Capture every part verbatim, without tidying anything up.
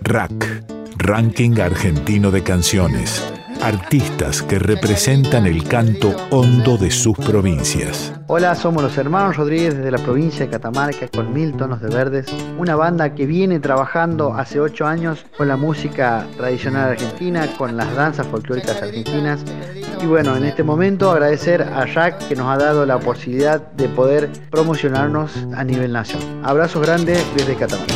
R A C, Ranking Argentino de Canciones. Artistas que representan el canto hondo de sus provincias. Hola, somos los Hermanos Rodríguez desde la provincia de Catamarca con Mil Tonos de Verdes, una banda que viene trabajando hace ocho años con la música tradicional argentina, con las danzas folclóricas argentinas. Y bueno, en este momento agradecer a Jack que nos ha dado la posibilidad de poder promocionarnos a nivel nacional. Abrazos grandes desde Catamarca.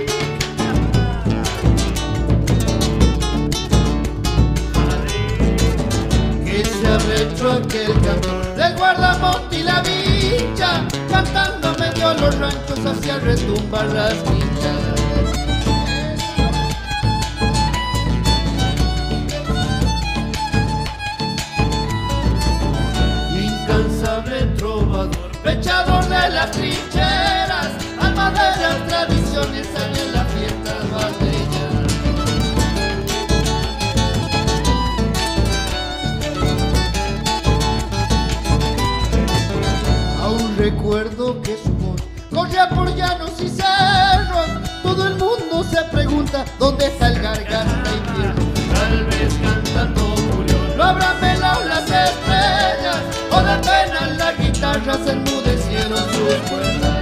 Aquel cantor del guardamonte y la vincha, cantando medio los ranchos hacia retumbar las vinchas. Incansable trovador, pechador de las trincheras, alma de las tradiciones, sale en las fiestas bateñas. Recuerdo que su voz corría por llanos y cerros. Todo el mundo se pregunta dónde está el garganta infierno. Tal vez cantando murió, lo habrán velado las estrellas, o de pena las guitarras enmudecieron sus cuerdas.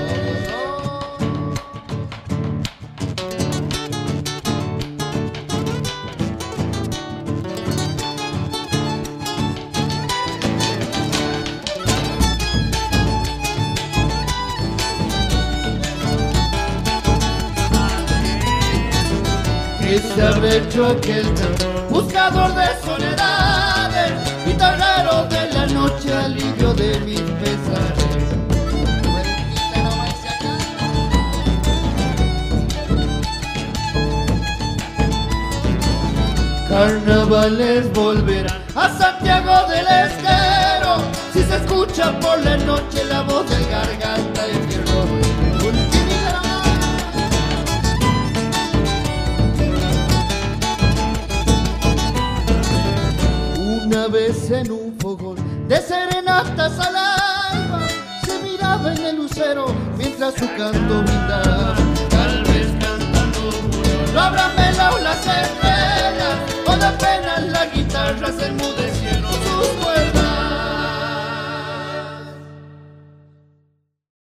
Se habrá hecho aquel cantor, buscador de soledades, guitarrero de la noche, alivio de mis pesares. Carnavales volverán a Santiago del Estero, si se escucha por la noche la voz del garganta de fierro. Una vez en un fogón de serenatas al alba, se miraba en el lucero mientras su canto brindaba. Tal vez cantando murió, lo habrán velado las estrellas, o de pena las guitarras enmudecieron.